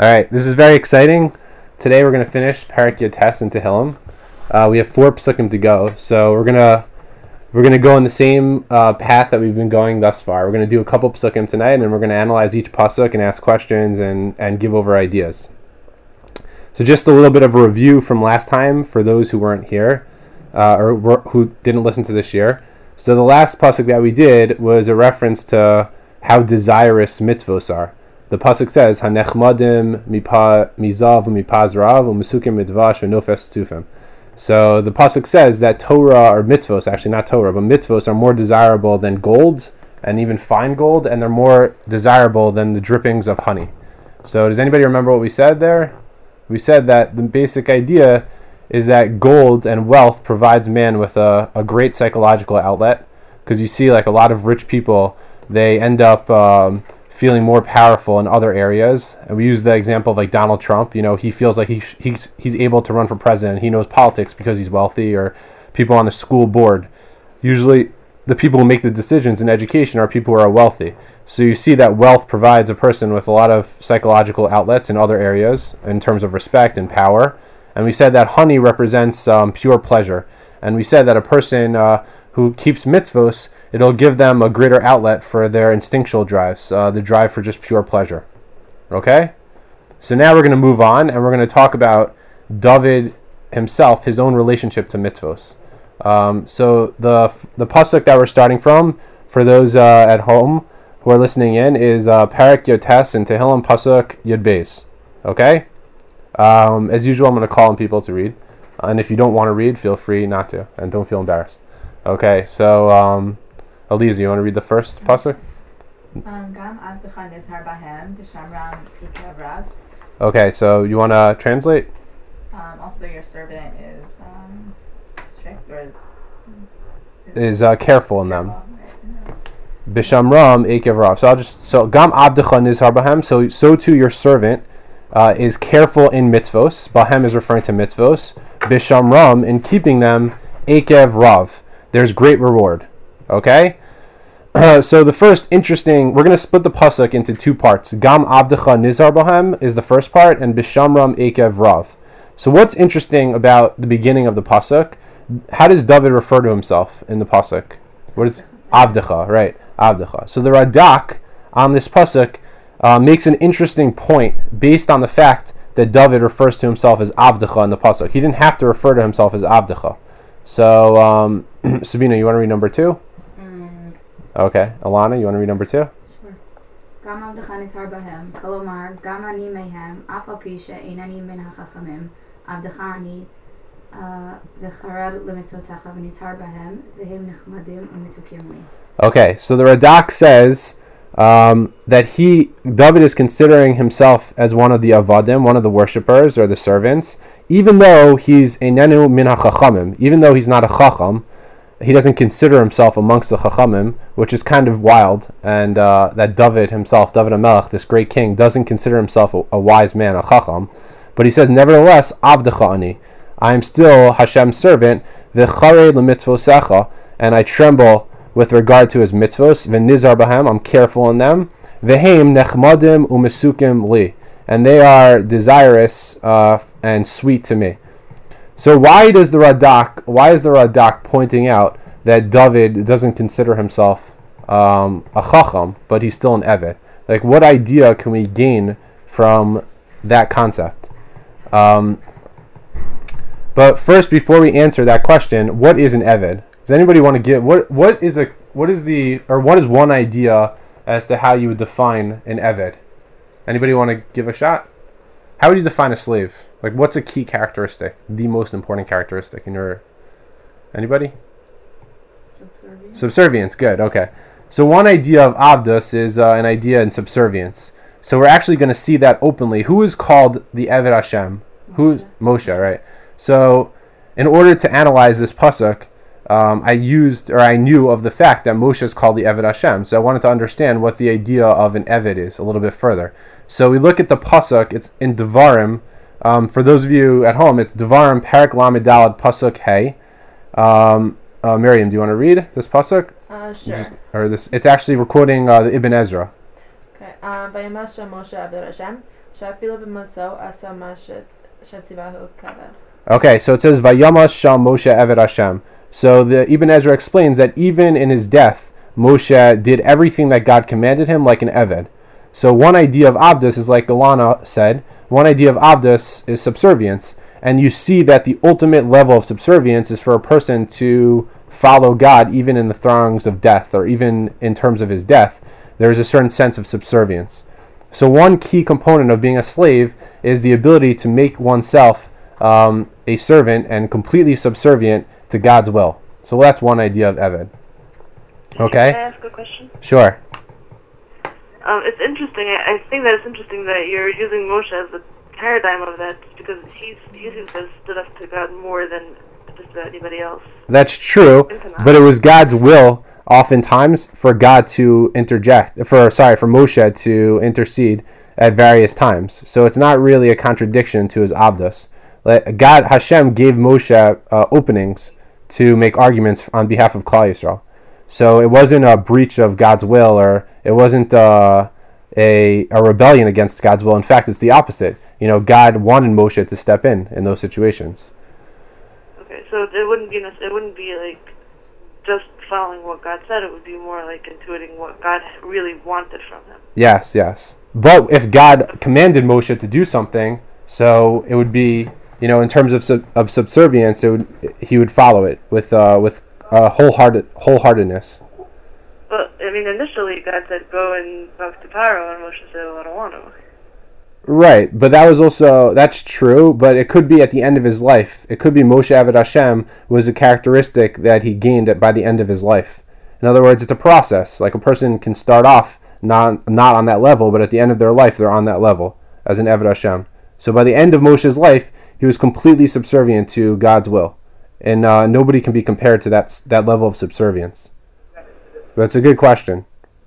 All right, this is very exciting. Today we're going to finish Parak Yates and Tehillim. We have 4 psukim to go, so we're gonna go in the same path that we've been going thus far. We're going to do a couple psukim tonight, and we're going to analyze each pasuk and ask questions and give over ideas. So just a little bit of a review from last time for those who weren't here who didn't listen to this year. So the last pasuk that we did was a reference to how desirous mitzvos are. The pasuk says, "Hanechmadim mizav umipazrav u'mesukim midvash v'nofes tufim." So the pasuk says that Torah or mitzvos, actually not Torah, but mitzvos are more desirable than gold and even fine gold, and they're more desirable than the drippings of honey. So does anybody remember what we said there? We said that the basic idea is that gold and wealth provides man with a great psychological outlet, because you see like a lot of rich people, they end up feeling more powerful in other areas. And we use the example of like Donald Trump. You know, he feels like he's able to run for president. He knows politics because he's wealthy. Or people on the school board. Usually the people who make the decisions in education are people who are wealthy. So you see that wealth provides a person with a lot of psychological outlets in other areas in terms of respect and power. And we said that honey represents pure pleasure. And we said that a person who keeps mitzvos, it'll give them a greater outlet for their instinctual drives, the drive for just pure pleasure. Okay? So now we're going to move on, and we're going to talk about David himself, his own relationship to mitzvos. So the pasuk that we're starting from, for those at home who are listening in, is Parak Yates and Tehillim pasuk Yud Beis. Okay? As usual, I'm going to call on people to read. And if you don't want to read, feel free not to, and don't feel embarrassed. Okay, so Aliza, you want to read the first pasuk? Okay, so you want to translate? Also, your servant is strict, or is careful in them. Bishamram ekev rav. So gam abdecha nizhar bahem. So too your servant is careful in mitzvos. Bahem is referring to mitzvos. Bishamram, in keeping them, ekev rav. There's great reward. Okay? So the first interesting, we're going to split the pasuk into 2 parts. Gam abdecha nizhar bahem is the first part, and bishamram ekev rav. So what's interesting about the beginning of the pasuk? How does David refer to himself in the pasuk? What is avdecha, right? Avdecha. So the Radak on this pasuk makes an interesting point based on the fact that David refers to himself as avdecha in the pasuk. He didn't have to refer to himself as avdecha. So, Sabina, you want to read number 2? Okay. Alana, you want to read number 2? Sure. Gam avdecha nizhar bahem, kolomar, gam ani mehem, af al pi she'einani min hachachamim, avdecha ani v'charad lemitzvotecha v'nizhar bahem, v'hem nechmadim u'mitukim li. Okay, so the Radak says that David is considering himself as one of the avadim, one of the worshippers or the servants, even though he's einenu min hachachamim, even though he's not a chacham. He doesn't consider himself amongst the chachamim, which is kind of wild, and that David himself, David HaMelech, this great king, doesn't consider himself a wise man, a chacham. But he says, nevertheless, avdecha ani, I am still Hashem's servant, v'charei lemitzvosecha, and I tremble with regard to his mitzvos, v'nizar bahem, I'm careful in them, v'heim nechmadim u'mesukim li, and they are desirous and sweet to me. So why is the Radak pointing out that David doesn't consider himself a chacham, but he's still an eved? Like, what idea can we gain from that concept? But first, before we answer that question, what is an eved? Does anybody want to give what is one idea as to how you would define an eved? Anybody want to give a shot? How would you define a slave? Like, what's a key characteristic, the most important characteristic in your... Anybody? Subservience, good, okay. So one idea of abdus is an idea in subservience. So we're actually going to see that openly. Who is called the Eved Hashem? Who's Moshe, right? So in order to analyze this pasuk, I knew of the fact that Moshe is called the Eved Hashem. So I wanted to understand what the idea of an Eved is a little bit further. So we look at the pasuk, it's in Devarim. For those of you at home, it's Devarim Parak Lamed Daled Pasuk Hey. Miriam, do you want to read this pasuk? Sure. It's actually quoting the Ibn Ezra. Okay. Vayemasha Moshe Aved Hashem Okay, so it says Vayamas Sham Moshe Eved Hashem. So the Ibn Ezra explains that even in his death, Moshe did everything that God commanded him like an Eved. So one idea of Abdus is like Ilana said, one idea of Abdus is subservience. And you see that the ultimate level of subservience is for a person to follow God even in the throngs of death, or even in terms of his death. There is a certain sense of subservience. So one key component of being a slave is the ability to make oneself a servant and completely subservient to God's will. So that's one idea of Eved. Okay? Can I ask a question? Sure. It's interesting. I think that it's interesting that you're using Moshe as the paradigm of that, because he seems to have stood up to God more than just about anybody else. That's true, but it was God's will oftentimes for God to for Moshe to intercede at various times. So it's not really a contradiction to his Abdus. Hashem gave Moshe openings to make arguments on behalf of Klal Yisrael. So it wasn't a breach of God's will, or it wasn't a rebellion against God's will. In fact, it's the opposite. God wanted Moshe to step in those situations. Okay, so it wouldn't be like just following what God said. It would be more like intuiting what God really wanted from him. Yes. But if God commanded Moshe to do something, so it would be, in terms of subservience, he would follow it with wholeheartedness. Well, initially God said, go and talk to Paro, and Moshe said, well, I don't want to. Right, but that's true, but it could be at the end of his life. It could be Moshe Eved Hashem was a characteristic that he gained by the end of his life. In other words, it's a process. Like a person can start off not on that level, but at the end of their life, they're on that level as an Eved Hashem. So by the end of Moshe's life, he was completely subservient to God's will. And nobody can be compared to that level of subservience. But it's a good question.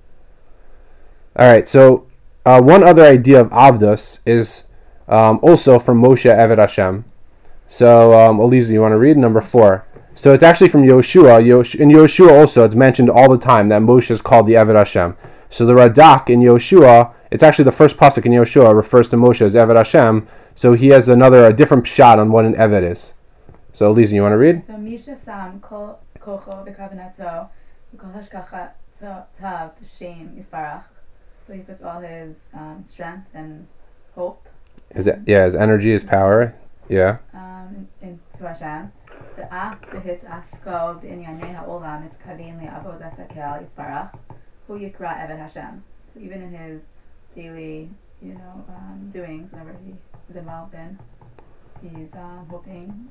All right, so one other idea of Avdus is also from Moshe Eved Hashem. So, Elisa, you want to read number 4? So it's actually from Yoshua. In Yoshua also, it's mentioned all the time that Moshe is called the Eved Hashem. So the Radak in Yoshua, it's actually the first pasuk in Yoshua refers to Moshe as Eved Hashem. So he has a different shot on what an Eved is. So, Elisa, you want to read? So Misha Sam Kocho B'Kavanato Kol Hashkacha Tav B'Shem Yisparach. So he puts all his strength and hope. His energy, his power. Yeah. Into Hashem. The Af B'Hit Asko B'Inyanei HaOlam It's Kavin Li'Avodas HaKel Yisparach Hu Yikra Eved Hashem. So even in his daily, doings, whatever he is involved in, he's hoping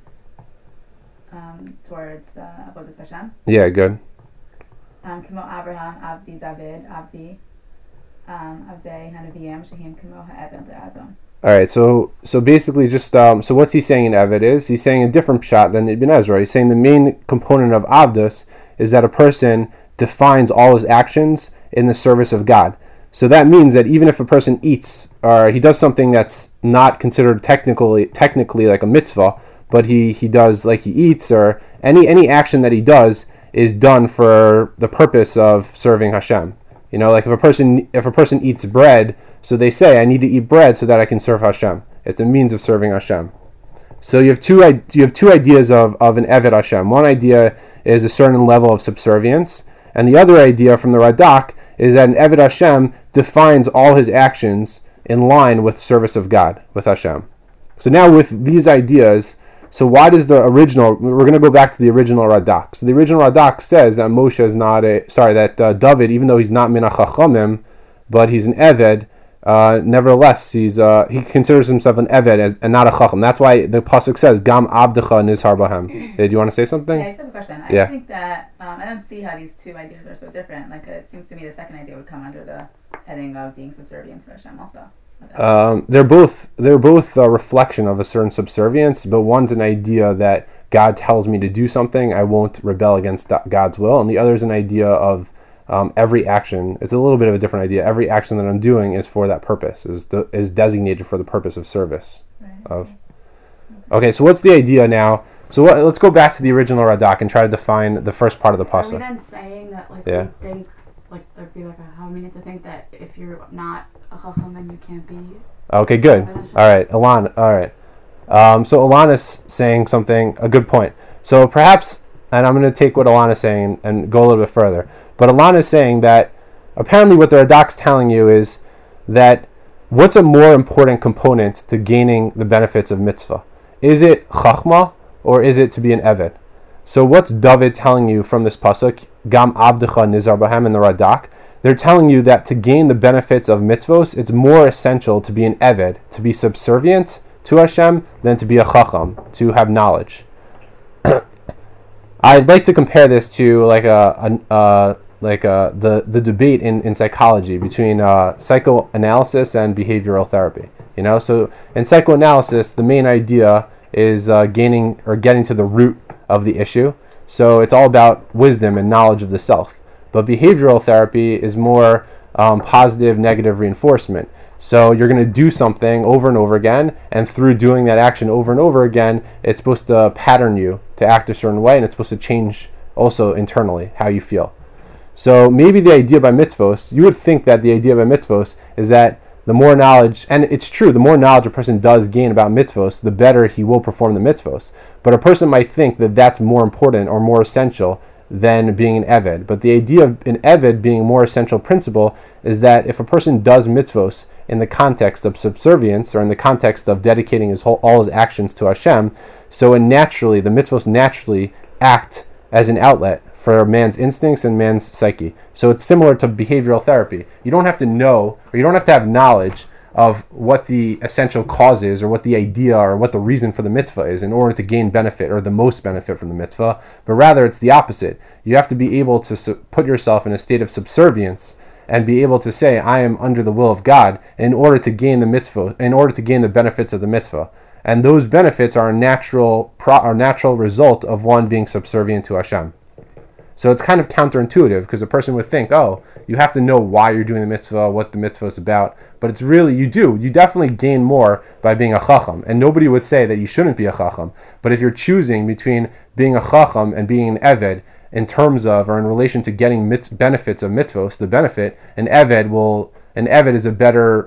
towards the Avodas Hashem. Yeah, good. Kimo Abraham, Abdi David, Abdi Abdei Hanaviyam Shahim Kimo Ha'eved Le'adam. All right, so basically just so what's he saying in Eved is he's saying a different shot than Ibn Ezra. He's saying the main component of Abdus is that a person defines all his actions in the service of God. So that means that even if a person eats or he does something that's not considered technically like a mitzvah, but he does, like he eats, or any action that he does is done for the purpose of serving Hashem. Like if a person eats bread, so they say, I need to eat bread so that I can serve Hashem. It's a means of serving Hashem. So you have two ideas of an Eved Hashem. One idea is a certain level of subservience, and the other idea from the Radak is that an Eved Hashem defines all his actions in line with service of God, with Hashem. So now with these ideas, so why does we're going to go back to the original Radak. So the original Radak says that Moshe is that David, even though he's not min hachachamim, but he's an Eved, nevertheless, he considers himself an Eved and not a Chacham. That's why the pasuk says, Gam Abdecha Nizhar Bahem. Do you want to say something? Yeah, I just have a question. I think that, I don't see how these two ideas are so different. Like, it seems to me the second idea would come under the heading of being subservient to Hashem also. They're both a reflection of a certain subservience, but one's an idea that God tells me to do something, I won't rebel against God's will, and the other is an idea of every action. It's a little bit of a different idea. Every action that I'm doing is for that purpose, is designated for the purpose of service. Right. Okay, so what's the idea now? So let's go back to the original Radak and try to define the first part of the pasuk. Are we then saying that we think there'd be to think that if you're not a chacham, then you can't be Okay, good. All right, Alana. All right. So Alana's saying something, a good point. So perhaps, and I'm going to take what Alana's saying and go a little bit further. But Alana's saying that apparently what the Radak's telling you is that what's a more important component to gaining the benefits of mitzvah? Is it chachma or is it to be an eved? So what's David telling you from this pasuk? Gam avdecha nizar bahem in the Radak. They're telling you that to gain the benefits of mitzvos, it's more essential to be an eved, to be subservient to Hashem, than to be a chacham, to have knowledge. I'd like to compare this to like the debate in psychology between psychoanalysis and behavioral therapy. So in psychoanalysis, the main idea is getting to the root of the issue. So it's all about wisdom and knowledge of the self. But behavioral therapy is more positive, negative reinforcement. So you're going to do something over and over again, and through doing that action over and over again, it's supposed to pattern you to act a certain way, and it's supposed to change also internally how you feel. So maybe the idea by mitzvos, you would think that the idea by mitzvos is that the more knowledge, and it's true, the more knowledge a person does gain about mitzvos, the better he will perform the mitzvos. But a person might think that that's more important or more essential than being an eved. But the idea of an eved being more essential principle is that if a person does mitzvos in the context of subservience or in the context of dedicating all his actions to Hashem, so the mitzvos naturally act as an outlet for man's instincts and man's psyche. So it's similar to behavioral therapy. You don't have to know, or you don't have to have knowledge of what the essential cause is, or what the idea, or what the reason for the mitzvah is in order to gain benefit, or the most benefit from the mitzvah, but rather it's the opposite. You have to be able to put yourself in a state of subservience and be able to say, I am under the will of God in order to gain the mitzvah, in order to gain the benefits of the mitzvah. And those benefits are a natural result of one being subservient to Hashem. So it's kind of counterintuitive, because a person would think, oh, you have to know why you're doing the mitzvah, what the mitzvah is about. But it's really, you definitely gain more by being a chacham. And nobody would say that you shouldn't be a chacham. But if you're choosing between being a chacham and being an eved, in terms of, or in relation to getting benefits of mitzvos, the benefit, an eved is a better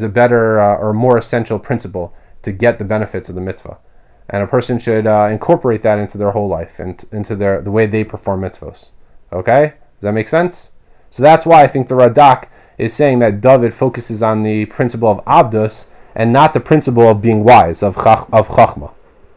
or more essential principle to get the benefits of the mitzvah. And a person should incorporate that into their whole life and into the way they perform mitzvos. Okay? Does that make sense? So that's why I think the Radak is saying that David focuses on the principle of abdus and not the principle of being wise, of chachma.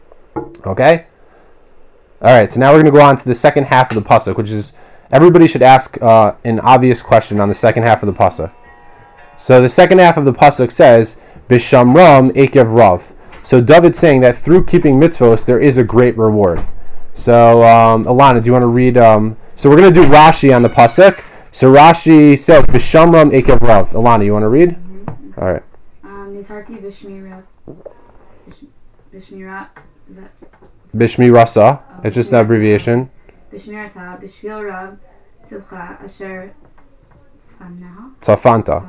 Okay? Alright, so now we're going to go on to the second half of the pasuk, which is, everybody should ask an obvious question on the second half of the pasuk. So the second half of the pasuk says, Bishamram ekev rav. So David's saying that through keeping mitzvos, there is a great reward. So, Alana, do you want to read? So we're going to do Rashi on the pasuk. So Rashi says, Bishamram ekev rav. Alana, you want to read? Mm-hmm. All right. Nizharti b'shmirat. B'shmirat. Is that? Bishmirasa. It's just an abbreviation. B'shmirata. B'shvil rav. Tuvcha. Asher. Tzafanta.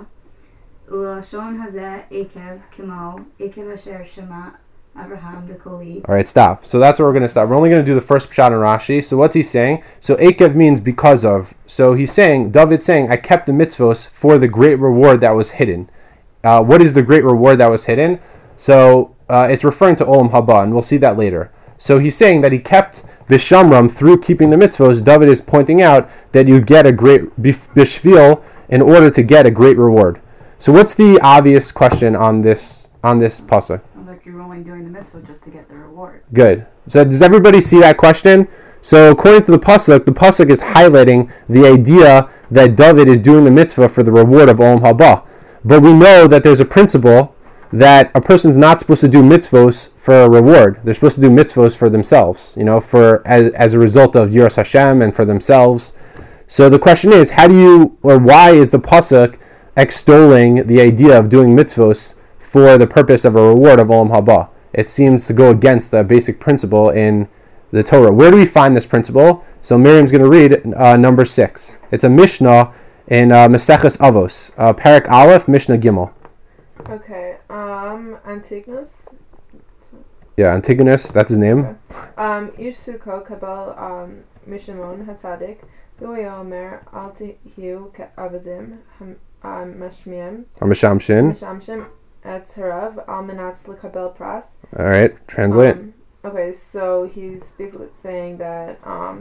Ulashon hazeh ekev kimo. Ekev asher shema. Abraham b'koli. All right, stop. So that's where we're going to stop. We're only going to do the first pshat in Rashi. So what's he saying? So ekev means because of. So he's saying, David's saying, I kept the mitzvos for the great reward that was hidden. What is the great reward that was hidden? So it's referring to Olam Haba, and we'll see that later. So he's saying that he kept Bishamram through keeping the mitzvos. David is pointing out that you get a great bishvil in order to get a great reward. So what's the obvious question on this pasuk? Sounds like you're only doing the mitzvah just to get the reward. Good. So does everybody see that question? So according to the pasuk is highlighting the idea that David is doing the mitzvah for the reward of Olam Haba. But we know that there's a principle that a person's not supposed to do mitzvos for a reward. They're supposed to do mitzvos for themselves, as a result of Yiras Hashem and for themselves. So the question is, why is the pasuk extolling the idea of doing mitzvos for the purpose of a reward of Olam Haba? It seems to go against the basic principle in the Torah. Where do we find this principle? So Miriam's going to read number 6. It's a Mishnah in Maseches Avos, Parak Aleph, Mishnah Gimel. Okay, Antigonus. Yeah, Antigonus, that's his name. Ish Sukkot kabel Mishimon Hatzadik, Bilu Omer Al Tihiu Ke'avadim Mashmiem Mishamshin. etzerav al menatz lekabel pras. All right, translate. Okay, so he's basically saying that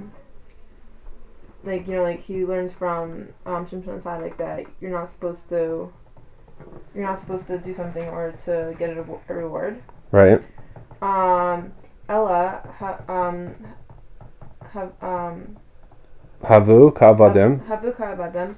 like he learns from Shimshon side like that you're not supposed to do something in order to get a reward. Right. Ella Havu kavadim. Havu kavadim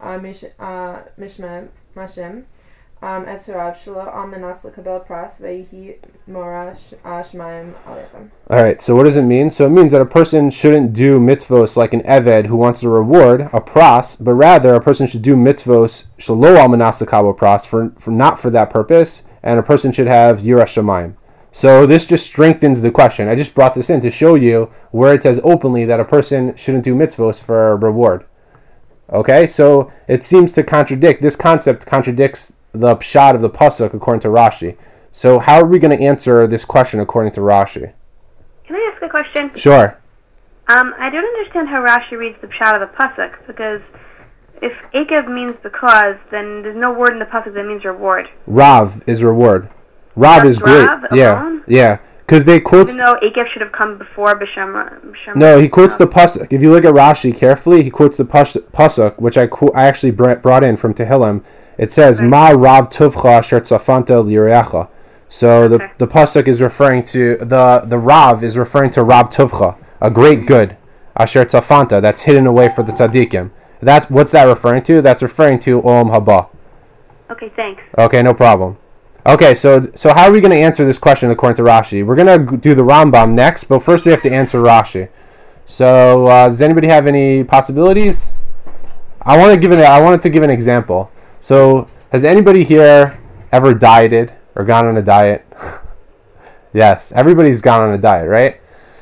mishmem mashim etzerav shelo al menas lekabel pras vehi mora shmaim aleichem. All right, so what does it mean? So it means that a person shouldn't do mitzvos like an eved who wants a reward, a pras, but rather a person should do mitzvos shelo al menas lekabel pras for not for that purpose, and a person should have yiras shamayim. So this just strengthens the question. I just brought this in to show you where it says openly that a person shouldn't do mitzvos for a reward. Okay, so it seems to contradict, this concept contradicts the pshat of the pasuk according to Rashi. So how are we going to answer this question according to Rashi? Can I ask a question? Sure. I don't understand how Rashi reads the pshat of the pasuk, because if Akev means because, then there's no word in the pasuk that means reward. Rav is reward. Rav That's is great. Rav Yeah, alone? yeah. Because they quote. Even though Akev should have come before B'Shem. No, he quotes the pasuk. If you look at Rashi carefully, he quotes the pasuk, which I actually brought in from Tehillim. It says, "Ma Rav Tovcha Asher Tzafanta Lirecha." So the pasuk is referring to the Rav is referring to Rav Tovcha, a great good, Asher Tzafanta, that's hidden away for the tzaddikim. What's that referring to? That's referring to Olam Haba. Okay, thanks. Okay, no problem. Okay, so how are we going to answer this question according to Rashi? We're going to do the Rambam next, but first we have to answer Rashi. So does anybody have any possibilities? I wanted to give an example. So has anybody here ever dieted or gone on a diet? Yes, everybody's gone on a diet, right?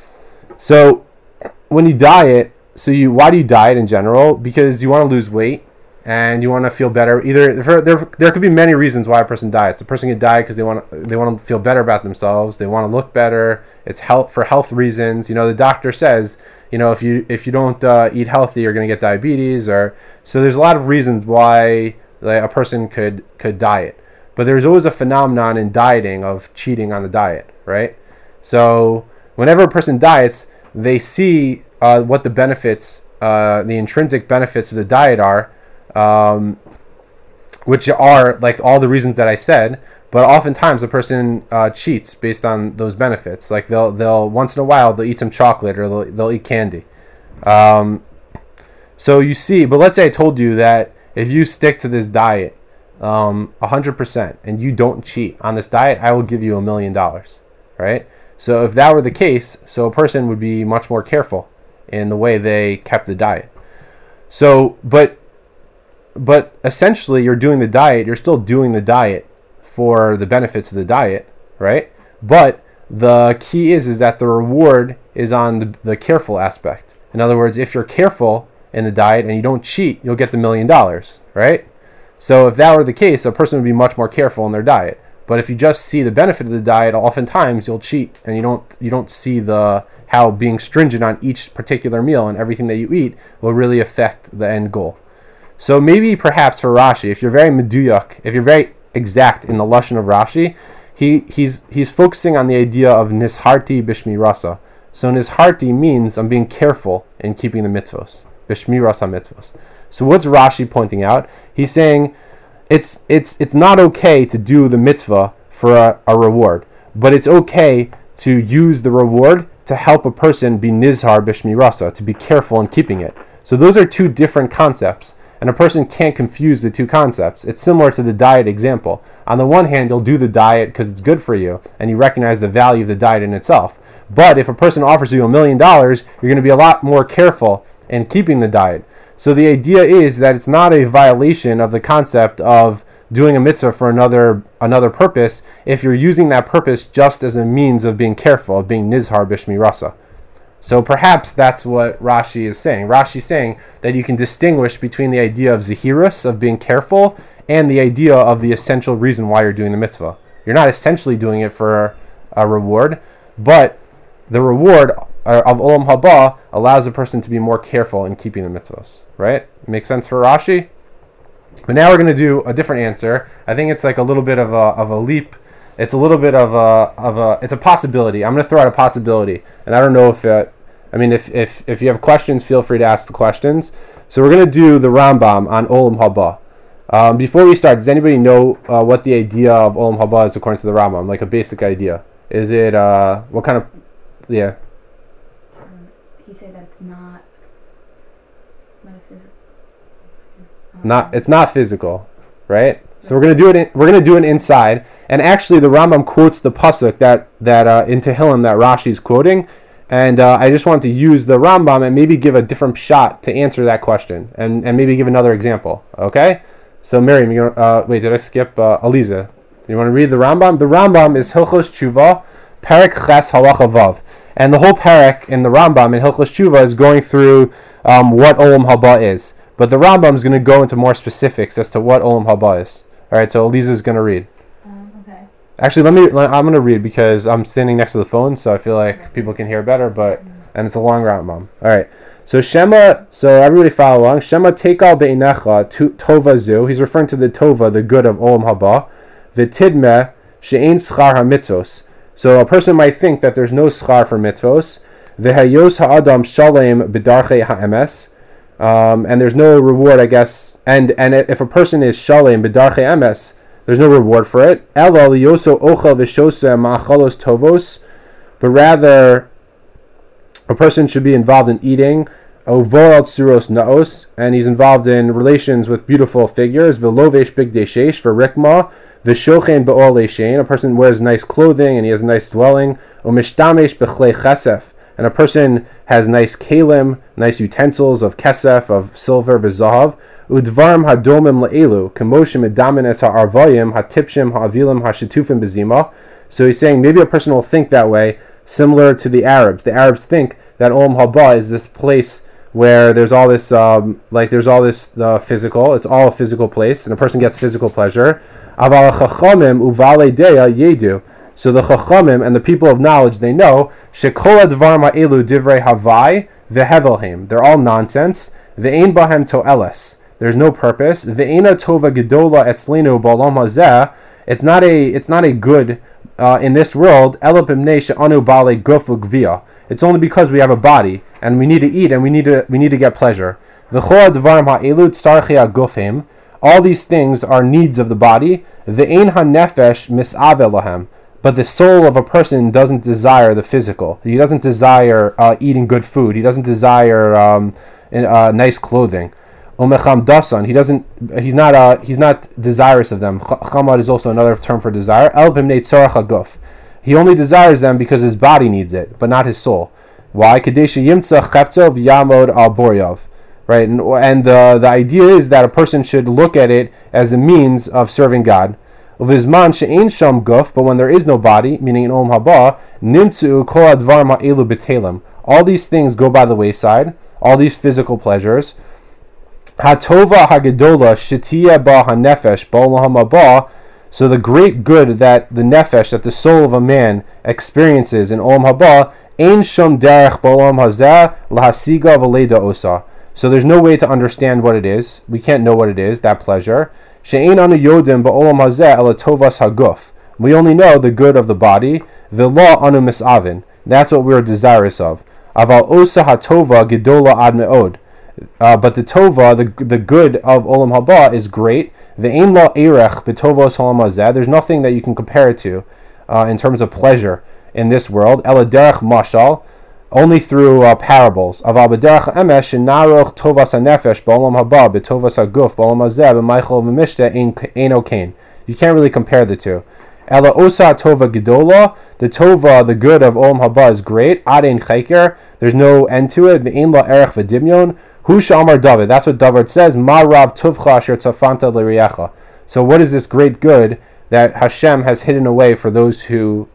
So when you diet, why do you diet in general? Because you want to lose weight and you want to feel better. Either there could be many reasons why a person diets. A person can diet because they want to feel better about themselves. They want to look better. It's for health reasons. The doctor says, if you don't eat healthy, you're going to get diabetes. So there's a lot of reasons why a person could diet. But there's always a phenomenon in dieting of cheating on the diet, right? So whenever a person diets, they see what the benefits, the intrinsic benefits of the diet are, which are like all the reasons that I said. But oftentimes a person cheats based on those benefits. Like they'll once in a while they'll eat some chocolate or they'll eat candy. So you see, but let's say I told you that if you stick to this diet 100% and you don't cheat on this diet, I will give you $1 million, right? So if that were the case, so a person would be much more careful in the way they kept the diet. So, but essentially you're doing the diet, you're still doing the diet for the benefits of the diet, right? But the key is that the reward is on the careful aspect. In other words, if you're careful in the diet and you don't cheat, you'll get the $1 million, right? So if that were the case, a person would be much more careful in their diet. But if you just see the benefit of the diet, oftentimes you'll cheat and you don't see how being stringent on each particular meal and everything that you eat will really affect the end goal. So maybe perhaps for Rashi, if you're very meduyak, if you're very exact in the lashon of Rashi, he's focusing on the idea of nisharti bishmi rasa. So nisharti means I'm being careful in keeping the mitzvos, bishmi rasa mitzvos. So what's Rashi pointing out? He's saying it's not okay to do the mitzvah for a reward, but it's okay to use the reward to help a person be nizhar bishmi rasa, to be careful in keeping it. So those are two different concepts. And a person can't confuse the two concepts. It's similar to the diet example. On the one hand, you'll do the diet because it's good for you, and you recognize the value of the diet in itself. But if a person offers you $1 million, you're going to be a lot more careful in keeping the diet. So the idea is that it's not a violation of the concept of doing a mitzvah for another purpose if you're using that purpose just as a means of being careful, of being nizhar bishmi rasa. So perhaps that's what Rashi is saying. Rashi is saying that you can distinguish between the idea of zahirus, of being careful, and the idea of the essential reason why you're doing the mitzvah. You're not essentially doing it for a reward, but the reward of Olam Haba allows a person to be more careful in keeping the mitzvahs. Right? Make sense for Rashi? But now we're going to do a different answer. I think it's like a little bit of a leap. It's a little bit of it's a possibility. I'm going to throw out a possibility, and I don't know if if you have questions, feel free to ask the questions. So we're going to do the Rambam on Olam Haba. Before we start, does anybody know what the idea of Olam Haba is according to the Rambam? Like a basic idea. Is it what kind of He said that it's not metaphysical. It's not physical, right? So we're gonna do it. We're gonna do it inside. And actually, the Rambam quotes the pasuk that in Tehillim that Rashi's quoting, and I just want to use the Rambam and maybe give a different shot to answer that question, and maybe give another example. Okay? So Miriam, wait, did I skip Aliza? You want to read the Rambam? The Rambam is Hilchos Tshuva, Perek Ches Halacha Vav, and the whole Perek in the Rambam in Hilchos Tshuva is going through what Olam Haba is. But the Rambam is going to go into more specifics as to what Olam Haba is. All right, so Aliza is going to read. Okay. Actually, I'm going to read because I'm standing next to the phone, so I feel like people can hear better. And it's a long Rambam. All right. So Shema. So everybody follow along. Shema teikal be'inecha tova zu. He's referring to the tova, the good of Olam Haba. V'tidme she'ein schar hamitzvos. So a person might think that there's no schar for mitzvos. V'hayos ha'adam shalem b'darchei ha'emes. And there's no reward, I guess. And if a person is shalem b'darchei emes, there's no reward for it. Ela liyoso ochel v'shose ma'achalos tovos. But rather, a person should be involved in eating ovoral tsuros naos, and he's involved in relations with beautiful figures. V'lovesh bigdei sheish for rikma. V'shochen be'ol leishein. A person wears nice clothing and he has a nice dwelling. Umishtamesh b'chlei chesef. And a person has nice kalim, nice utensils of kesef, of silver, v'zahav. Udvarm hadomim le'elu, kemoshim edamin es ha'arvayim, hatipshim ha'avilim ha'shitufim bezima. So he's saying maybe a person will think that way, similar to the Arabs. The Arabs think that Olam Haba is this place where there's all this, physical. It's all a physical place, and a person gets physical pleasure. Aval chachamim uvale deya yedu. So the Chachamim and the people of knowledge, they know, Shekol advar ma'elu divrei havai vehevelheim. They're all nonsense. Ve'ein bahem to'eles. There's no purpose. Ve'ena tova gedola etzlenu ba'olam hazeh. It's not a good in this world. Ela b'mnei she'anu ba'alei guf u'gvia. It's only because we have a body and we need to eat and we need to get pleasure. V'chol advar ma'elu tzarchei ha'gufim. All these things are needs of the body. Ve'ein ha'nefesh mis'ave lahem. But the soul of a person doesn't desire the physical. He doesn't desire eating good food. He doesn't desire nice clothing. Omecham dasan. He's not desirous of them. Chamad is also another term for desire. El b'mnei tzorach haguf. He only desires them because his body needs it, but not his soul. Why? Kadesh yimtza cheftzov yamod al boryav. Right, and the idea is that a person should look at it as a means of serving God. Uvizman she'ein sham guf, but when there is no body, meaning in Olam Haba, nimtzu kol advar ma'elu b'telim. All these things go by the wayside. All these physical pleasures. Hatova hagedola shetiya ba hanefesh ba'olam haba. So the great good that the nefesh, that the soul of a man experiences in Olam Haba, ein sham derech ba'olam hazeh lahasiga v'leida osa. So there's no way to understand what it is. We can't know what it is, that pleasure. She'ein anu yodim ba'olam hazeh ela tovas haguf. We only know the good of the body. V'lo anu misavin. That's what we are desirous of. Aval osa hatova gedola ad me'od. But the tova, the good of Olam Haba is great. Ve'ein lo erech b'tovos olam hazeh. There's nothing that you can compare it to in terms of pleasure in this world. Ela derech mashal. Only through parables. Aval b'derech emesh shenaroch tovas hanefesh b'olam haba b'tovas haguf b'olam hazeh b'meichel v'mishte ein okain. You can't really compare the two. Ela osa tova gedola. The tova, the good of Olam Haba is great. Ad ein chayker. There's no end to it. Ve'ein lo erech v'dimyon. Hu sh'amar David. That's what David says. Ma rav tuvcha asher tzafanta l'riyecha. So what is this great good that Hashem has hidden away for those who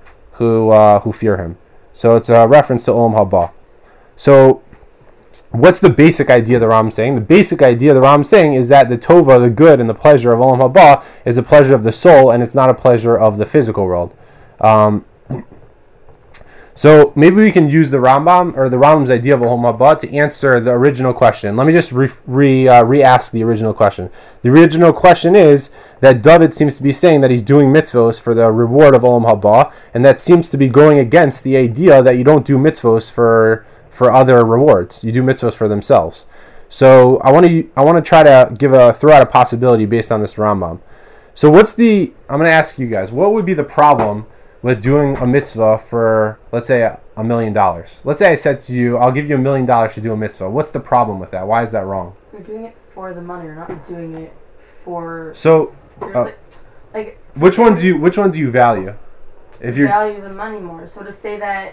fear Him? So it's a reference to Olam Haba. So what's the basic idea the Ram saying? The basic idea the Ram saying is that the tova, the good and the pleasure of Olam Haba, is a pleasure of the soul, and it's not a pleasure of the physical world. So maybe we can use the Rambam or the Rambam's idea of Olam Haba to answer the original question. Let me just re-ask the original question. The original question is that David seems to be saying that he's doing mitzvos for the reward of Olam Haba, and that seems to be going against the idea that you don't do mitzvos for other rewards. You do mitzvos for themselves. So I want to try to throw out a possibility based on this Rambam. So I'm going to ask you guys, what would be the problem with doing a mitzvah for, let's say, $1 million? Let's say I said to you, I'll give you $1 million to do a mitzvah. What's the problem with that? Why is that wrong? You're doing it for the money. You're not doing it for. So, which one do you value? If you value the money more. So to say that.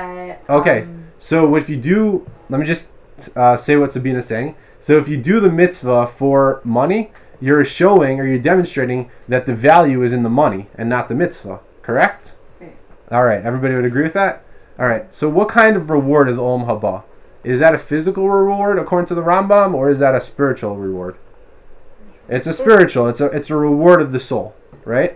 Okay. So if you do, let me just say what Sabina's saying. So if you do the mitzvah for money, you're showing or you're demonstrating that the value is in the money and not the mitzvah. Correct? Okay. All right. Everybody would agree with that? All right. So what kind of reward is Olam Haba? Is that a physical reward according to the Rambam, or is that a spiritual reward? It's a spiritual. It's a reward of the soul, right?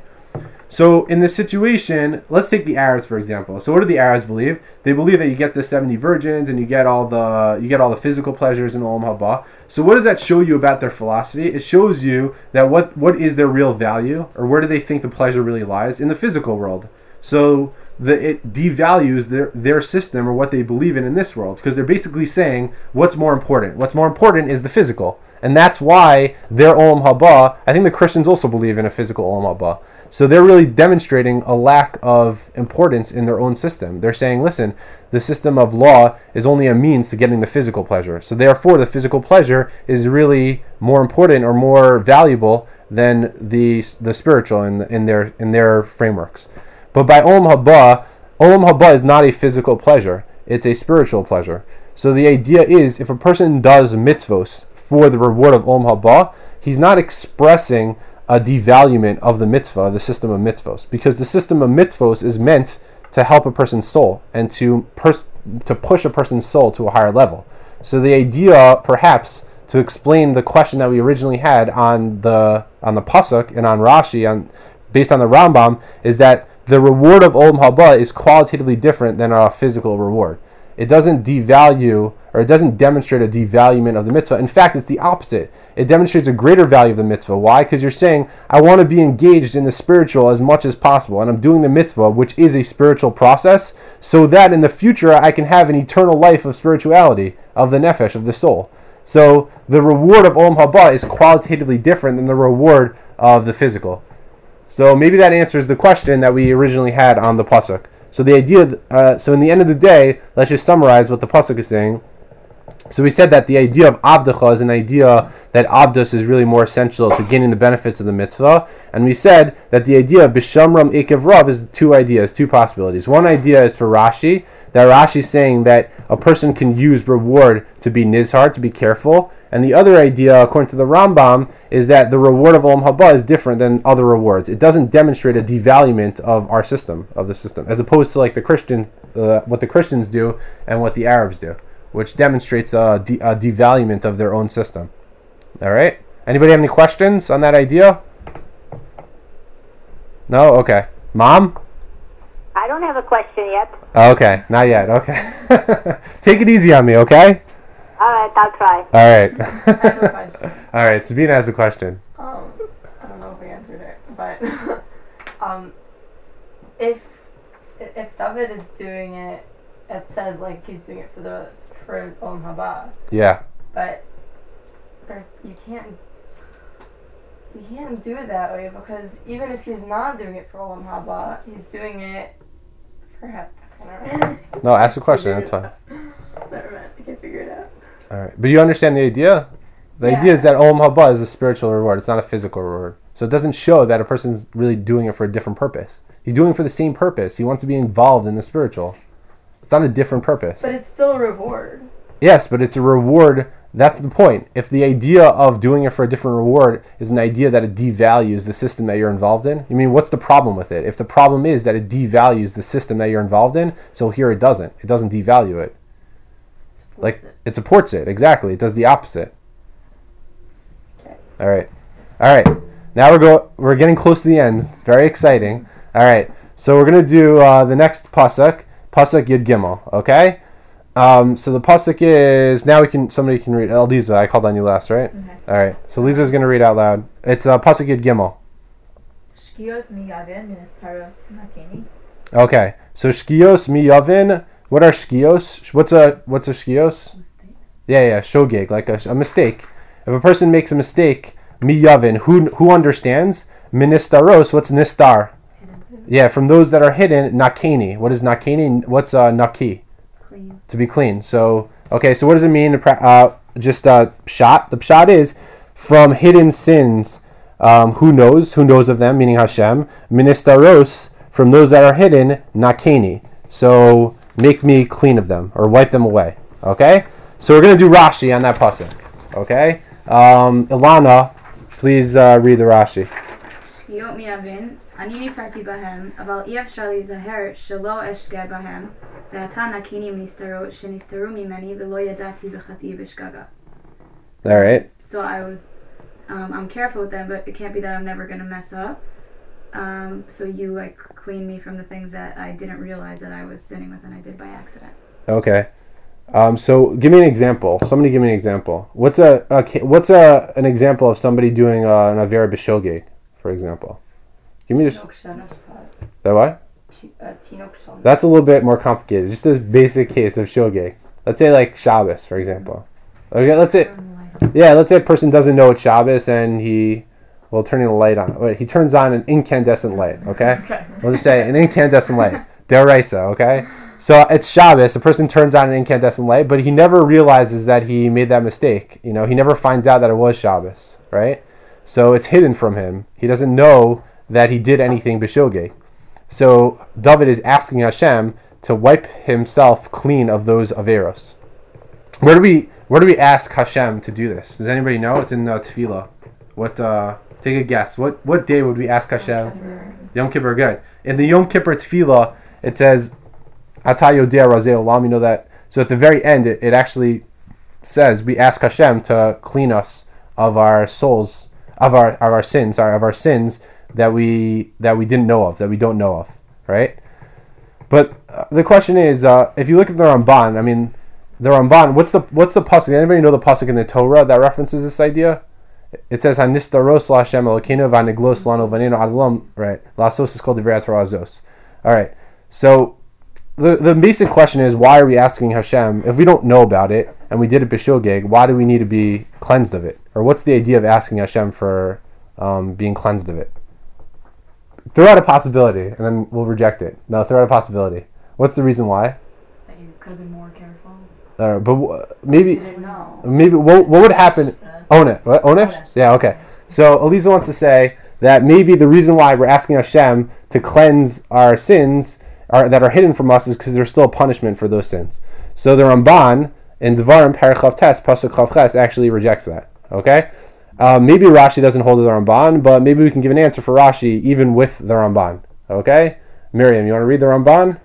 So in this situation, let's take the Arabs for example. So what do the Arabs believe? They believe that you get the 70 virgins and you get all the physical pleasures in Olam Haba. So what does that show you about their philosophy? It shows you that what is their real value, or where do they think the pleasure really lies? In the physical world. So it devalues their system or what they believe in this world, because they're basically saying what's more important. What's more important is the physical. And that's why their Olam Haba, I think the Christians also believe in a physical Olam Haba. So they're really demonstrating a lack of importance in their own system. They're saying, listen, the system of law is only a means to getting the physical pleasure. So therefore, the physical pleasure is really more important or more valuable than the spiritual in their frameworks. But by Olam Haba is not a physical pleasure. It's a spiritual pleasure. So the idea is, if a person does mitzvos for the reward of Olam Haba, he's not expressing a devaluement of the mitzvah, the system of mitzvos, because the system of mitzvos is meant to help a person's soul and to push a person's soul to a higher level. So the idea, perhaps, to explain the question that we originally had on the pasuk and on Rashi, based on the Rambam, is that the reward of Olam Haba is qualitatively different than a physical reward. It doesn't devalue, or it doesn't demonstrate a devaluement of the mitzvah. In fact, it's the opposite. It demonstrates a greater value of the mitzvah. Why? Because you're saying, I want to be engaged in the spiritual as much as possible, and I'm doing the mitzvah, which is a spiritual process, so that in the future I can have an eternal life of spirituality, of the nefesh, of the soul. So the reward of Olam Haba is qualitatively different than the reward of the physical. So maybe that answers the question that we originally had on the pasuk. So the idea, so in the end of the day, let's just summarize what the pasuk is saying. So we said that the idea of Avdecha is an idea that Avdus is really more essential to gaining the benefits of the mitzvah. And we said that the idea of Bishamram Ekev Rav is two possibilities. One idea is for Rashi, that Rashi is saying that a person can use reward to be nizhar, to be careful. And the other idea, according to the Rambam, is that the reward of Olam Haba is different than other rewards. It doesn't demonstrate a devaluement of our system, of the system, as opposed to like what the Christians do and what the Arabs do, which demonstrates a devaluement of their own system. All right? Anybody have any questions on that idea? No? Okay. Mom? I don't have a question yet. Okay. Not yet. Okay. Take it easy on me, okay? All right, I'll try. All right. I have a question. All right. Sabina has a question. I don't know if we answered it, but if David is doing it, it says like he's doing it for Olam Haba. Yeah. But you can't do it that way, because even if he's not doing it for Olam Haba, he's doing it for him. No, ask a question. That's fine. Never mind. I can't figure it out. All right. But you understand the idea? The idea is that Olam Haba is a spiritual reward. It's not a physical reward. So it doesn't show that a person's really doing it for a different purpose. He's doing it for the same purpose. He wants to be involved in the spiritual. It's not a different purpose. But it's still a reward. Yes, but it's a reward. That's the point. If the idea of doing it for a different reward is an idea that it devalues the system that you're involved in, I mean, what's the problem with it? If the problem is that it devalues the system that you're involved in, so here it doesn't. It doesn't devalue it. It supports it. Exactly. It does the opposite. Okay. All right. Now we're getting close to the end. It's very exciting. All right. So we're going to do the next pasuk. Pasuk Yud Gimel. Okay. So the pasuk is now somebody can read. Lisa, I called on you last, right? Okay. All right. So Lisa's gonna read out loud. It's pasuk Yud Gimel. Shkios miyavin ministaros nakeni. Okay. So shkios miyavin. What are shkios? What's a shkios? Yeah, shogeg, like a mistake. If a person makes a mistake, miyavin, who understands? Ministaros. What's nistar? Yeah, from those that are hidden. Nakeni. What is nakeni? What's naki? Clean. To be clean. So okay. So what does it mean? Just pshat. The pshat is from hidden sins. Who knows? Who knows of them? Meaning Hashem. Ministaros, from those that are hidden. Nakeni. So make me clean of them or wipe them away. Okay. So we're gonna do Rashi on that pasuk. Okay. Ilana, please read the Rashi. שגיאות מיבין, אני נסרתי בהם, אבל אי אפשר להיזהר שלא אשגה בהם, ועתה נקיני מנסתרות שנסתרו ממני ולא ידעתי בחטאי בשגגה. All right. So I'm careful with them, but it can't be that I'm never gonna mess up. So you like clean me from the things that I didn't realize that I was sinning with and I did by accident. Okay. So give me an example. Somebody give me an example. What's an example of somebody doing an avera b'shogeg, for example? Give me this. That what? That's a little bit more complicated. Just a basic case of shogeg. Let's say like Shabbos, for example. Okay, let's say a person doesn't know it's Shabbos and turning the light on. Wait, he turns on an incandescent light. Okay, we'll just say an incandescent light. Deraisa. Okay. So it's Shabbos. A person turns on an incandescent light, but he never realizes that he made that mistake. He never finds out that it was Shabbos, right? So it's hidden from him. He doesn't know that he did anything b'shogeg. So David is asking Hashem to wipe himself clean of those averos. Where do we ask Hashem to do this? Does anybody know? It's in Tefillah. What? Take a guess. What day would we ask Hashem? Yom Kippur. Good. In the Yom Kippur Tefillah, it says, Ata Yodea Razeh Olam. You know that. So at the very end, it actually says we ask Hashem to clean us of our souls, of our sins, of our sins that we didn't know of, that we don't know of, right? But the question is, if you look at the Ramban, I mean, the Ramban, what's the pasuk? Anybody know the pasuk in the Torah that references this idea? It says Hanistaros la Hashem Elokeinu v'aniglos lanu v'nenu adlam. Right, lasos is called divrei Torah zos. All right, so the basic question is, why are we asking Hashem if we don't know about it and we did it b'shogeg? Why do we need to be cleansed of it? Or what's the idea of asking Hashem for being cleansed of it? Throw out a possibility and then we'll reject it. No, throw out a possibility. What's the reason why? That you could have been more careful. But maybe You didn't know. maybe what would happen? Own it. What? Own it? Yeah. Okay. So Elisa wants to say that maybe the reason why we're asking Hashem to cleanse our sins that are hidden from us is because there's still a punishment for those sins. So the Ramban in Devarim Perek Chav Tes Pasuk Chav Ches actually rejects that. Okay. Maybe Rashi doesn't hold to the Ramban, but maybe we can give an answer for Rashi even with the Ramban. Okay. Miriam, you want to read the Ramban?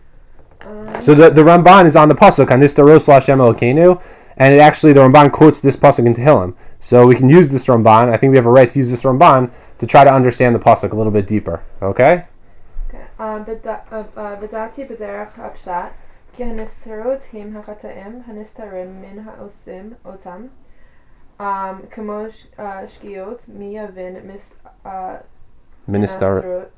So the Ramban is on the pasuk Hanistaros la Hashem Elokeinu, and the Ramban quotes this pasuk in Tehillim. So we can use this Ramban. I think we have a right to use this Ramban to try to understand the pasuk a little bit deeper. Okay. בדעתי בדרך הפשט, כי הנסתרות הם החטאים הנסתרים מן העושים אותם, כמו שגיאות מיבין מנסתרות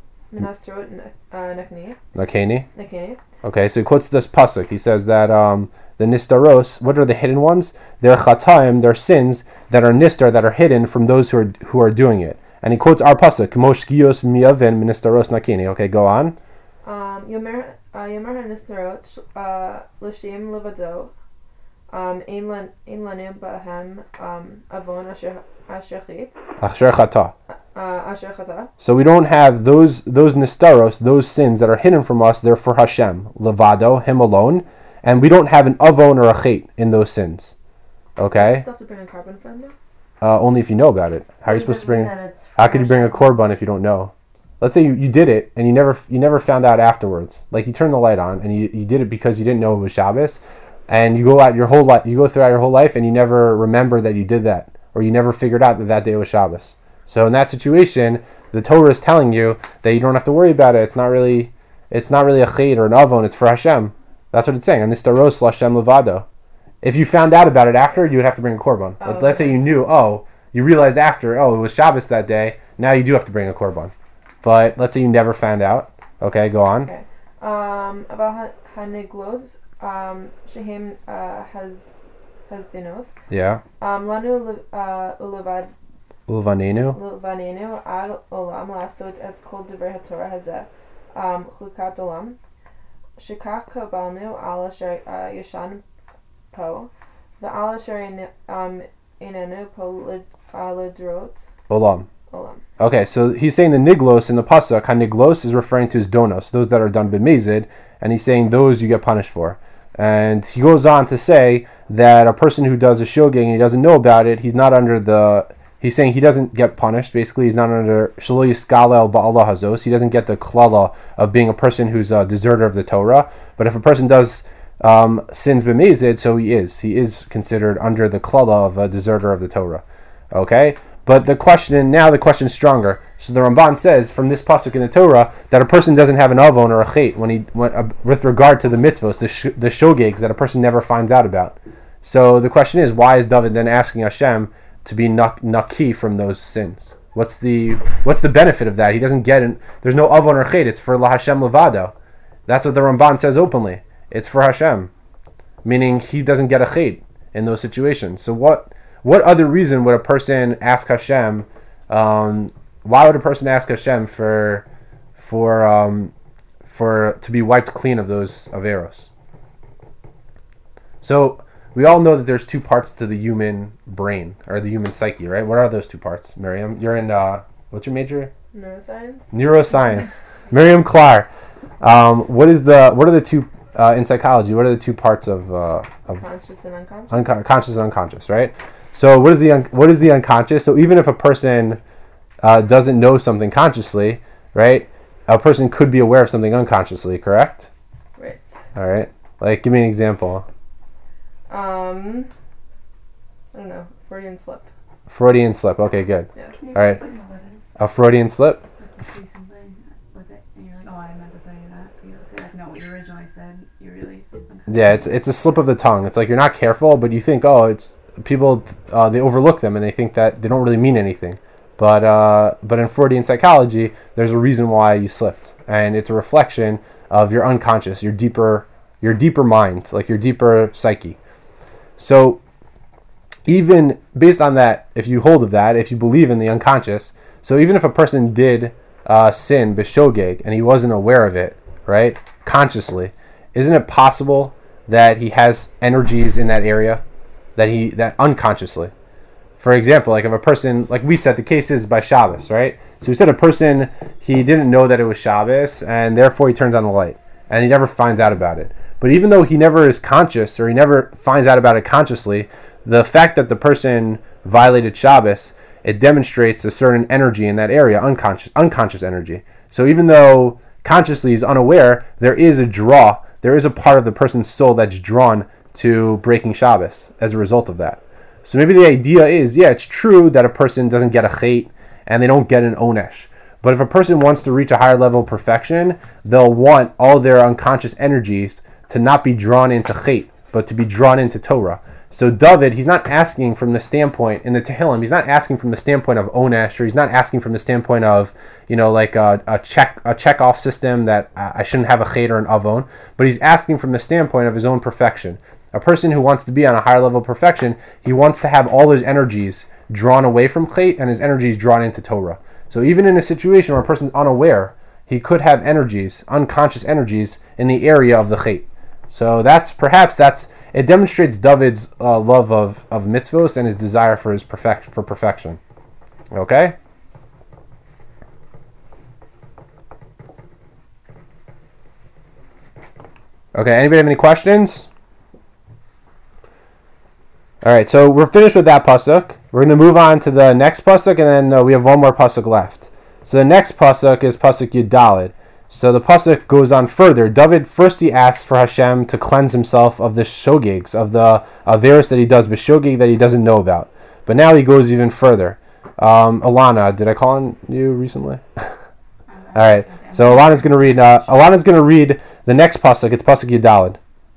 nakeni. Okay, so he quotes this pasuk. He says that the nistaros, what are the hidden ones? They're chataim, they're sins that are nistar, that are hidden from those who are doing it. And he quotes our pasuk, Moshgios miyavin ministaros nakini. Okay, go on. Yomer hanistarot l'shem levado ein lanim bahem avon asher chata. So we don't have those nistaros, those sins that are hidden from us. They're for Hashem, levado, Him alone, and we don't have an avon or a chet in those sins. Okay. Still have to bring a carbon for them? Only if you know about it. How are you supposed to bring? How could you bring a korban if you don't know? Let's say you did it and you never found out afterwards. Like you turned the light on and you did it because you didn't know it was Shabbos, and you go throughout your whole life and you never remember that you did that, or you never figured out that day was Shabbos. So in that situation, the Torah is telling you that you don't have to worry about it. It's not really a chet or an avon. It's for Hashem. That's what it's saying. Anistaros Lashem Levado. If you found out about it after, you would have to bring a korban. Oh, Let's say you knew, you realized after, it was Shabbos that day, now you do have to bring a korban. But let's say you never found out. Okay, go on. Okay. About haniglos, shehem has dinot. Yeah. Lanu ulevad Ulvanenu. al olam lasot et kol divrei haTorah hazeh chukat olam shekach kabalnu al asher yashan po ve'al asher inenu po ledrot Olam. olam. Okay, so he's saying the niglos in the pasuk. Haniglos is referring to his donos, those that are done b'mezid, and he's saying those you get punished for. And he goes on to say that a person who does a shogeg and he doesn't know about it, he's not under the. He's saying he doesn't get punished. Basically, he's not under shelo yiskalel ba'Allah hazos. He doesn't get the klala of being a person who's a deserter of the Torah. But if a person does sins b'mezid, so he is considered under the klala of a deserter of the Torah. Okay. But the question's stronger. So the Ramban says from this pasuk in the Torah that a person doesn't have an avon or a chet with regard to the mitzvos, the shogegs that a person never finds out about. So the question is, why is David then asking Hashem to be naki from those sins? What's the benefit of that? He doesn't get it. There's no avon or chet. It's for la Hashem levado. That's what the Ramban says openly. It's for Hashem, meaning he doesn't get a chet in those situations. So what other reason would a person ask Hashem? Why would a person ask Hashem for to be wiped clean of those averos? So we all know that there's two parts to the human brain or the human psyche, right? What are those two parts, Miriam? You're in what's your major? Neuroscience. Miriam Klar. What are the two in psychology? What are the two parts of Conscious and unconscious. Conscious and unconscious, right? So what is the unconscious? So even if a person doesn't know something consciously, right? A person could be aware of something unconsciously, correct? Right. All right. Like, give me an example. I don't know. Freudian slip. Freudian slip. Okay, good. Yeah. All right. A Freudian slip. You see something with it, and you're like, "Oh, I meant to say that." But you don't say like, "No, what you originally said." You really. Yeah, it's a slip of the tongue. It's like you're not careful, but you think, it's people. They overlook them and they think that they don't really mean anything. But in Freudian psychology, there's a reason why you slipped, and it's a reflection of your unconscious, your deeper mind, like your deeper psyche. So even based on that, if you hold of that, if you believe in the unconscious, so even if a person did sin b'shogeg and he wasn't aware of it, right, consciously, isn't it possible that he has energies in that area that unconsciously? For example, like if a person, like we said, the case is by Shabbos, right? So we said a person, he didn't know that it was Shabbos, and therefore he turns on the light, and he never finds out about it. But even though he never is conscious, or he never finds out about it consciously, the fact that the person violated Shabbos, it demonstrates a certain energy in that area, unconscious energy. So even though consciously he's unaware, there is a part of the person's soul that's drawn to breaking Shabbos as a result of that. So maybe the idea is, it's true that a person doesn't get a chet and they don't get an onesh. But if a person wants to reach a higher level of perfection, they'll want all their unconscious energies to not be drawn into chet, but to be drawn into Torah. So David, he's not asking from the standpoint, in the Tehillim, he's not asking from the standpoint of onesh, or he's not asking from the standpoint of, like a check-off system that I shouldn't have a chet or an avon, but he's asking from the standpoint of his own perfection. A person who wants to be on a higher level of perfection, he wants to have all his energies drawn away from chet and his energies drawn into Torah. So even in a situation where a person's unaware, he could have energies, unconscious energies, in the area of the chet. So it demonstrates David's love of mitzvos and his desire for perfection. Okay? Okay, anybody have any questions? All right, so we're finished with that pasuk. We're going to move on to the next pasuk, and then we have one more pasuk left. So the next pasuk is pasuk Yud Daled. So the pasuk goes on further. David first he asks for Hashem to cleanse himself of the shogegs, of the averos that he does, but shogeg that he doesn't know about. But now he goes even further. Alana, did I call on you recently? All right. So Alana's going to read. The next pasuk. It's pasuk Yud Daled.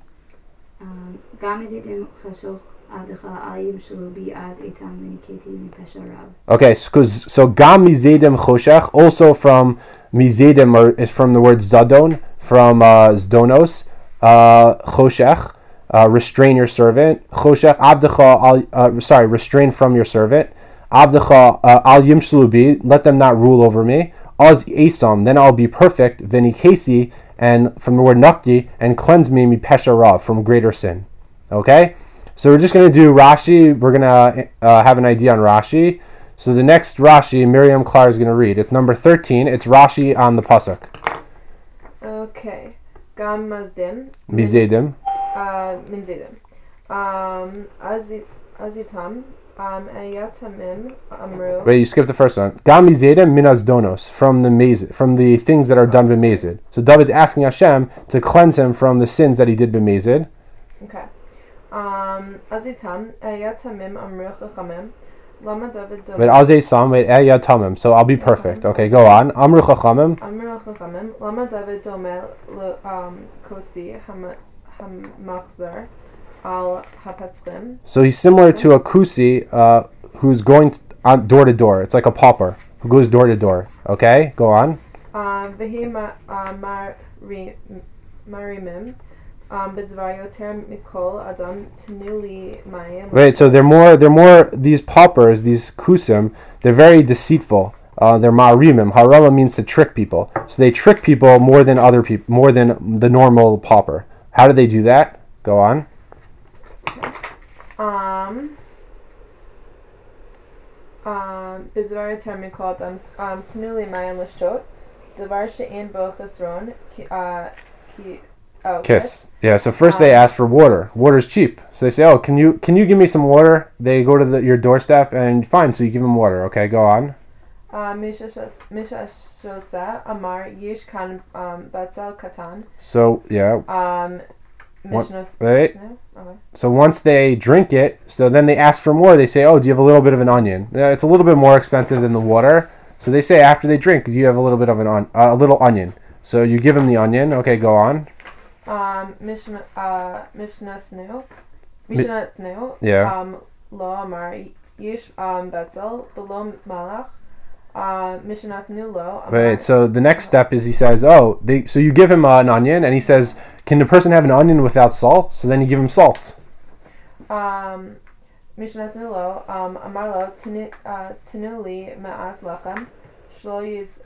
גם מזידים חשוך עבדך אל ימשלו בי אז איתם וניקיתי מפשע רב. Okay, so gam mizedim choshech, also from mizedim is from the word zadon, from zdonos, choshech, restrain your servant. Choshech abdecha, restrain from your servant. Abdecha al yimshlu bi, let them not rule over me. Az esam, then I'll be perfect. Venikesi, and from the word nakdi, and cleanse me mi pesha rav, from greater sin. Okay, so we're just going to do Rashi. We're going to have an idea on Rashi. So the next Rashi, Miriam Clar is going to read. It's number 13. It's Rashi on the pasuk. Okay. Gam mazdim. Mizedim. Minzidim. Azitam. Ayatamim amru. Wait, you skipped the first one. Gam mizedim minaz donos, from the things that are done b'mezid. So David's asking Hashem to cleanse him from the sins that he did b'mezid. Okay. Azitam ayatamim amru chachamim. Lama David Wait, azay sam. Wait, ayatamim. So I'll be perfect. Okay, go on. Amru chachamim. Amru chachamim. Lama David domel kosi hamachzer al hapatzlim. So he's similar to a kusi who's going door to door. It's like a pauper who goes door to door. Okay, go on. V'hi marimim b'dvar yoter mikol adam tnuli mayim. Right, so they're more these paupers, these kusim. They're very deceitful. They're ma'arimim. Harama means to trick people. So they trick people more than other people, more than the normal pauper. How do they do that? Go on. B'dvar yoter mikol adam tnuli mayim l'shot. Davar she'en bo chesron ki. Kiss. Yeah, so first they ask for water. Water's cheap. So they say, oh, can you give me some water? They go to your doorstep and fine, so you give them water. Okay, go on. Misha Shosa Amar Yish Kan Batzal Katan. So, yeah. Mishnos. Right. Okay. So once they drink it, so then they ask for more. They say, oh, do you have a little bit of an onion? Yeah, it's a little bit more expensive than the water. So they say after they drink, do you have a little bit of a little onion? So you give them the onion. Okay, go on. Mishnatnu. Yeah. Lo Amar Yish Batzal Below Malach. Mishnatnu lo. Right. So the next step is he says, so you give him an onion, and he says, can the person have an onion without salt? So then you give him salt. Mishnatnu lo. Amar lo tinuli ma'at lachem. Shlo is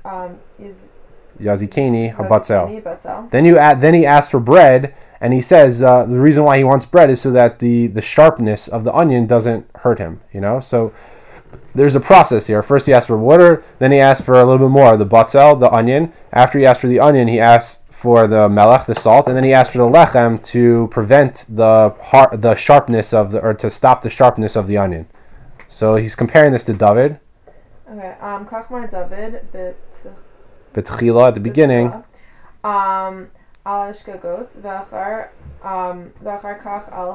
Yazikeni habatzel. Batzal. Then he asks for bread, and he says the reason why he wants bread is so that the sharpness of the onion doesn't hurt him. So there's a process here. First he asks for water, then he asks for a little bit more, the batzel, the onion. After he asks for the onion, he asks for the melech, the salt, and then he asks for the lechem to prevent the sharpness or to stop the sharpness of the onion. So he's comparing this to David. Okay. Kachmar David Betchila at the beginning. Al shkagot v'achar kach al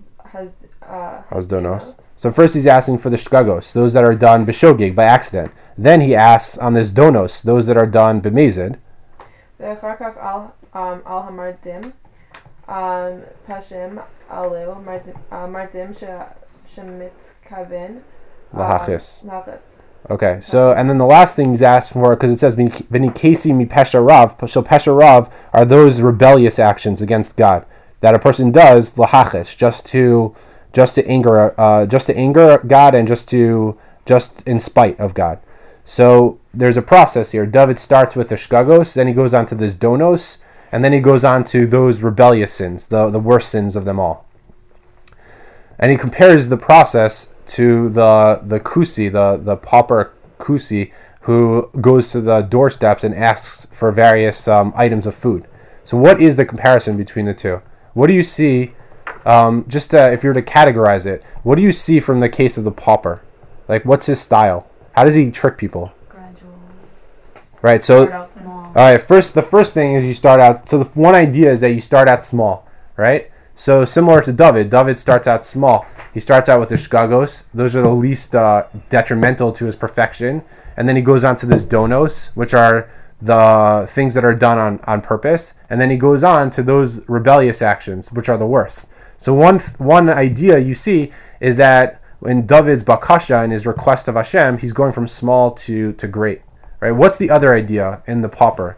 Hazdonos. So first he's asking for the shkagos, those that are done b'shogig, by accident. Then he asks on this donos, those that are done b'mezid. V'achar kach al hamardim pashim alu mardim shemitkaven Lahachis. Lahachis. Okay, so and then the last thing he's asked for, because it says "V'nikesi mi pesha rav," so pesha rav are those rebellious actions against God that a person does lahachis, just to anger God and just in spite of God. So there's a process here. David starts with the shkagos, then he goes on to this donos, and then he goes on to those rebellious sins, the worst sins of them all. And he compares the process to the kusi, the pauper kusi, who goes to the doorsteps and asks for various items of food. So what is the comparison between the two? What do you see, if you were to categorize it, what do you see from the case of the pauper? Like, what's his style? How does he trick people? Gradual. Right, so, Start out small. all right, the first thing is you start out, so the one idea is that you start out small, right? So similar to David starts out small. He starts out with the shkagos. Those are the least detrimental to his perfection. And then he goes on to this donos, which are the things that are done on purpose. And then he goes on to those rebellious actions, which are the worst. So one idea you see is that in David's bakasha, in his request of Hashem, he's going from small to great. Right? What's the other idea in the pauper?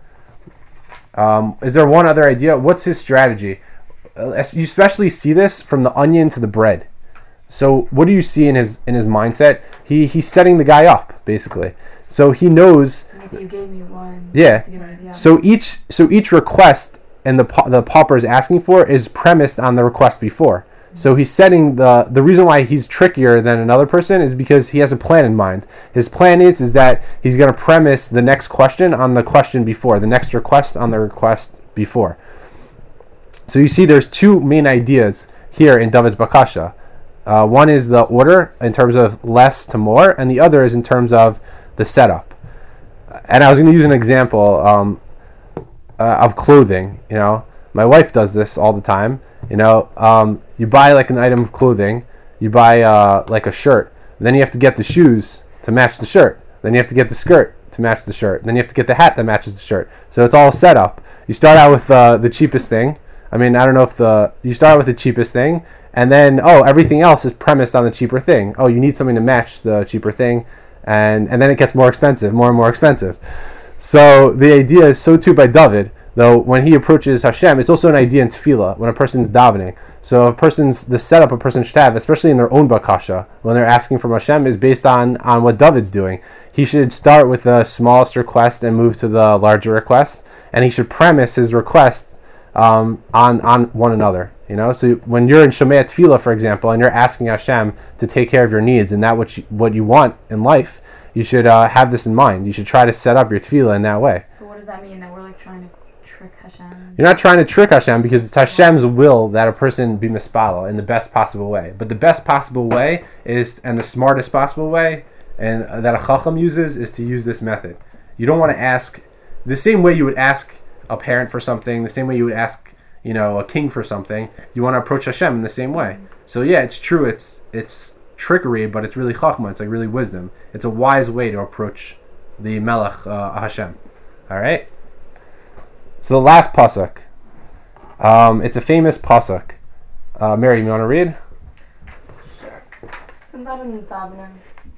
Is there one other idea? What's his strategy? You especially see this from the onion to the bread. So what do you see in his mindset? He's setting the guy up, basically. So he knows. If you gave me one. Yeah. To give me the other. So each request and the pauper is asking for is premised on the request before. So he's setting the reason why he's trickier than another person is because he has a plan in mind. His plan is that he's going to premise the next question on the question before, the next request on the request before. So you see there's two main ideas here in David's Bakasha. One is the order in terms of less to more, and the other is in terms of the setup. And I was going to use an example of clothing. You know, my wife does this all the time. You know, you buy like an item of clothing, you buy like a shirt, then you have to get the shoes to match the shirt, then you have to get the skirt to match the shirt, then you have to get the hat that matches the shirt. So it's all set up. You start out with the cheapest thing. I mean, I don't know if you start with the cheapest thing, and then everything else is premised on the cheaper thing. Oh, you need something to match the cheaper thing, and then it gets more expensive, more and more expensive. So the idea is so too by David. Though when he approaches Hashem, it's also an idea in tefillah, when a person's davening. So the setup a person should have, especially in their own bakasha, when they're asking from Hashem, is based on what David's doing. He should start with the smallest request and move to the larger request, and he should premise his request on one another. You know, so when you're in Shomei Tefillah, for example, and you're asking Hashem to take care of your needs and that what you want in life, you should have this in mind. You should try to set up your tefillah in that way. But what does that mean? That we're like trying to trick Hashem? You're not trying to trick Hashem because it's Hashem's will that a person be mispala in the best possible way. But the best possible way is, and the smartest possible way, and that a chacham uses, is to use this method. You don't want to ask the same way you would ask a parent for something, the same way you would ask, you know, a king for something. You want to approach Hashem in the same way. So yeah, it's true. It's trickery, but it's really chachma. It's like really wisdom. It's a wise way to approach the Melech Hashem. All right. So the last pasuk, it's a famous pasuk. Mary, you want to read? Sure. Isn't that in davening?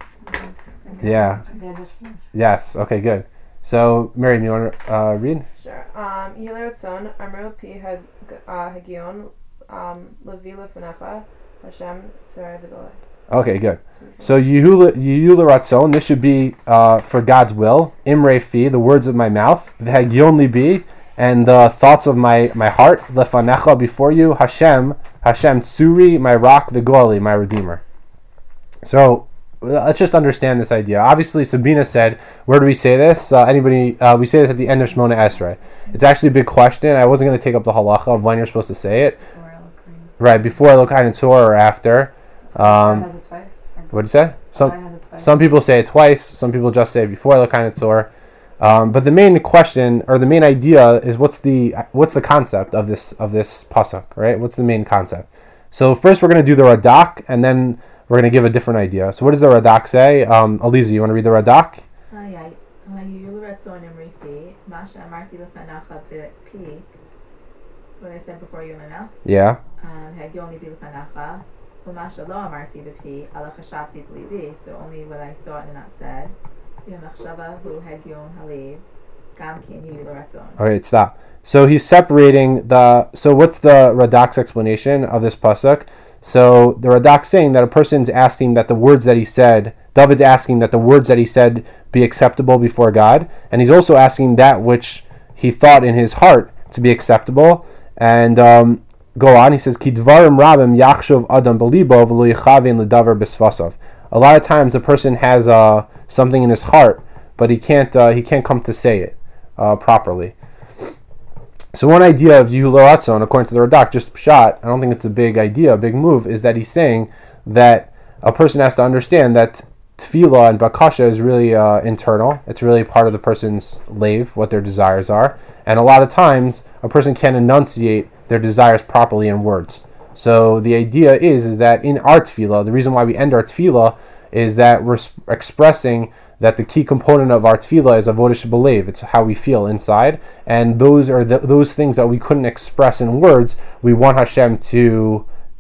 Yeah. Yes. Okay. Good. So Mary, you want to read? Sure. Yehilei Ratzon Amru Pi Hagion Levi Lefanecha Hashem Tzarei V'Golei. Okay, good. So Yehilei Ratzon, this should be for God's will. Imrei Fi, the words of my mouth. V'Hagion Libi, and the thoughts of my heart. Lefanecha, before you. Hashem Tzuri, my rock. V'Golei, my redeemer. So let's just understand this idea. Obviously, Sabina said, where do we say this? We say this at the end of Shemona Esrei. It's actually a big question. I wasn't going to take up the halacha of when you're supposed to say it. Right, before Elokai Torah or after. What did you say? Some people say it twice. Some people just say it before Elokai Torah. But the main question, or the main idea, is what's the concept of this pasuk, right? What's the main concept? So first we're going to do the Radak, and then we're going to give a different idea. So what does the Radak say? Aliza, you want to read the Radak? So what I said before you in my mouth? Yeah. So only what I thought and not said. Alright, stop. So he's separating so what's the Radak's explanation of this pasuk? So the Radak's saying that a person's asking that the words that he said, David's asking that the words that he said be acceptable before God, and he's also asking that which he thought in his heart to be acceptable. And go on, he says, Ki dvarim rabim yachshov adam belibo v'lo yichavin l'davar b'svasav. A lot of times a person has something in his heart, but he can't come to say it properly. So one idea of Yehilei Ratzon, according to the Radak, just pshat, I don't think it's a big idea, a big move, is that he's saying that a person has to understand that tefillah and bakasha is really internal. It's really part of the person's lave, what their desires are. And a lot of times, a person can't enunciate their desires properly in words. So the idea is that in our tefillah, the reason why we end our tefillah is that we're expressing that the key component of our tefillah is avodah shebelev. It's how we feel inside, and those are those things that we couldn't express in words. We want Hashem to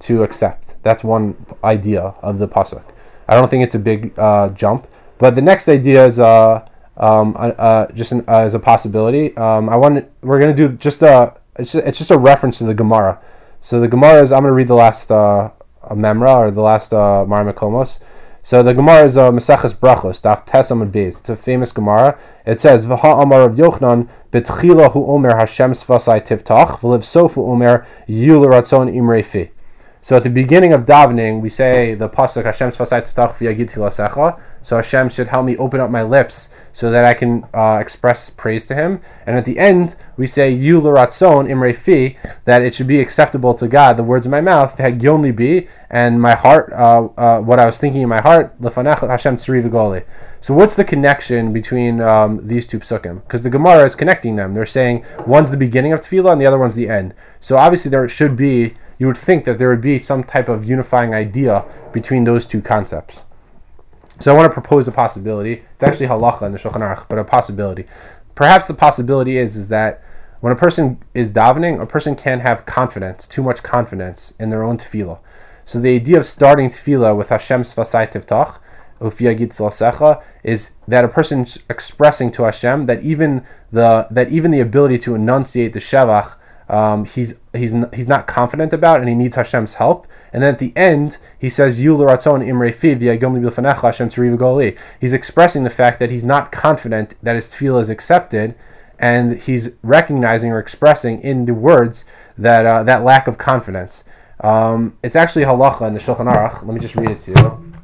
to accept. That's one idea of the pasuk. I don't think it's a big jump, but the next idea is as a possibility. We're going to do it's just a reference to the Gemara. So the Gemara is, I'm going to read the last Memra, or the last Marmakomos. So the Gemara is Maseches Brachos, Daf Tes Amud Beis. It's a famous Gemara. It says, V'ha Amar Rav Yochanan, B'tchila hu omer Hashem Sfasai Tiftach, V'liv Sofu omer Yul Ratzon Imrei Fi. So at the beginning of davening, we say the pasuk Hashem Sfasai Tiftach V'yagid Tilasecha. So Hashem should help me open up my lips so that I can express praise to Him. And at the end, we say Yul Ratzon Imrei Fi, that it should be acceptable to God, the words of my mouth, V'hagyonli bi, and my heart, what I was thinking in my heart, Lefanech Hashem Tzri V'goli. So what's the connection between these two psukim? Because the Gemara is connecting them. They're saying one's the beginning of tefillah and the other one's the end. So obviously there should be, you would think that there would be some type of unifying idea between those two concepts. So I want to propose a possibility. It's actually halacha in the Shulchan Aruch, but a possibility. Perhaps the possibility is that when a person is davening, a person can have confidence, too much confidence in their own tefillah. So the idea of starting tefillah with Hashem Sfasai Tiftach, Ufiyagid Tzlasecha, is that a person's expressing to Hashem that even the ability to enunciate the Shevach, he's not confident about, and he needs Hashem's help. And then at the end, he says, Yul Ratzon Imrei Fi V'yagom L'Fanecha Hashem Tzri V'goli. He's expressing the fact that he's not confident that his tefillah is accepted, and he's recognizing or expressing in the words that that lack of confidence. It's actually halacha in the Shulchan Aruch. Let me just read it to you.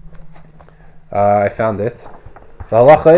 I found it. The halacha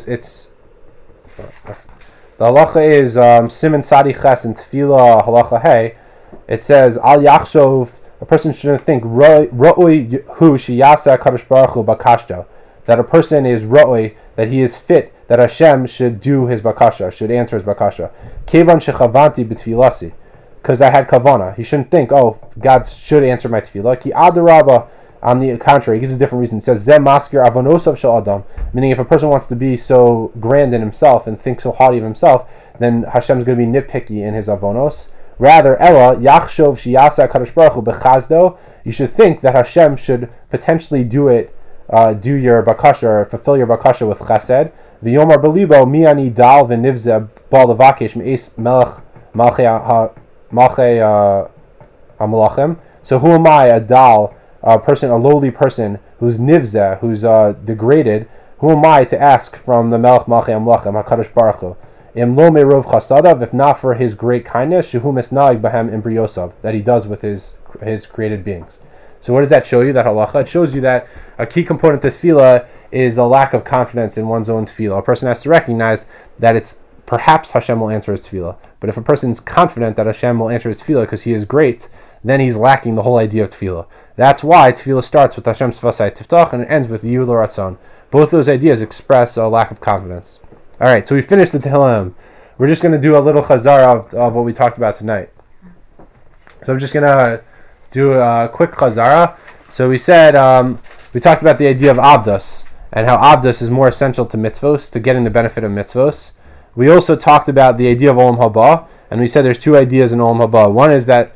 is Siman Tzadi Ches in Tefillah halacha Hey. It says Al Yachshov. A person shouldn't think Ro'oi Hu Shiyasa Kadosh Baruch Hu Bakashto, that a person is Ro'oi, that he is fit, that Hashem should do his bakasha, should answer his bakasha. Kevan shechavanti b'tfilasi, because I had kavana. He shouldn't think, oh, God should answer my tefillah. Ki adarabba, on the contrary, he gives a different reason. It says Zeh maskir avonosav shel adam, meaning if a person wants to be so grand in himself and think so haughty of himself, then Hashem is going to be nitpicky in his avonos. Rather, Ella Yachshov Shiyasa Kadosh Baruch Hu Bechazdo. You should think that Hashem should potentially do your bakasha, or fulfill your bakasha with chesed. V'yomar belibo mi ani dal v'nivze bal levakesh me'es melech malchei hamalachim. So who am I, a dal, a person, a lowly person who's nivze, who's degraded? Who am I to ask from the melech malchei hamalachim, Hakadosh Baruch Hu? If not for his great kindness, that he does with his created beings. So what does that show you, that halacha? It shows you that a key component to tefillah is a lack of confidence in one's own tefillah. A person has to recognize that it's perhaps Hashem will answer his tefillah. But if a person's confident that Hashem will answer his tefillah because he is great, then he's lacking the whole idea of tefillah. That's why tefillah starts with Hashem Sfasai Tiftach and it ends with Yul Ratzon. Both those ideas express a lack of confidence. All right, so we finished the Tehillim. We're just going to do a little chazara of what we talked about tonight. So I'm just going to do a quick chazara. So we said, we talked about the idea of avdos, and how avdos is more essential to mitzvos, to getting the benefit of mitzvos. We also talked about the idea of olam haba, and we said there's two ideas in olam haba. One is that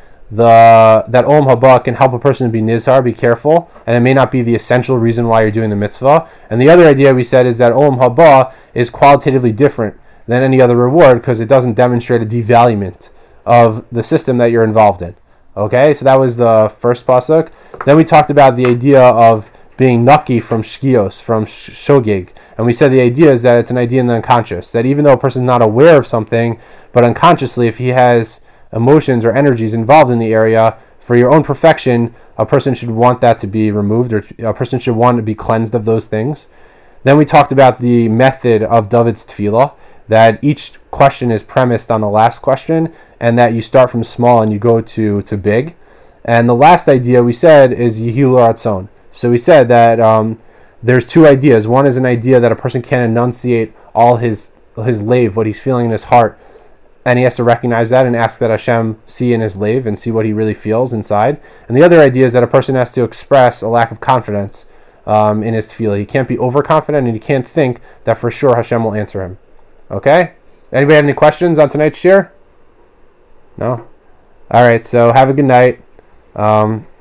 that olam haba can help a person to be nizhar, be careful, and it may not be the essential reason why you're doing the mitzvah. And the other idea we said is that olam haba is qualitatively different than any other reward because it doesn't demonstrate a devaluement of the system that you're involved in. Okay, so that was the first pasuk. Then we talked about the idea of being naki from shkios, from shogeg, and we said the idea is that it's an idea in the unconscious, that even though a person is not aware of something, but unconsciously, if he has emotions or energies involved in the area, for your own perfection, a person should want that to be removed, or a person should want to be cleansed of those things. Then we talked about the method of David's tefillah, that each question is premised on the last question, and that you start from small and you go to big. And the last idea we said is Yehil Ratzon. So we said that there's two ideas. One is an idea that a person can enunciate all his lave, what he's feeling in his heart, and he has to recognize that and ask that Hashem see in his lave and see what he really feels inside. And the other idea is that a person has to express a lack of confidence in his tefillah. He can't be overconfident, and he can't think that for sure Hashem will answer him. Okay? Anybody have any questions on tonight's shir? No? Alright, so have a good night. Um,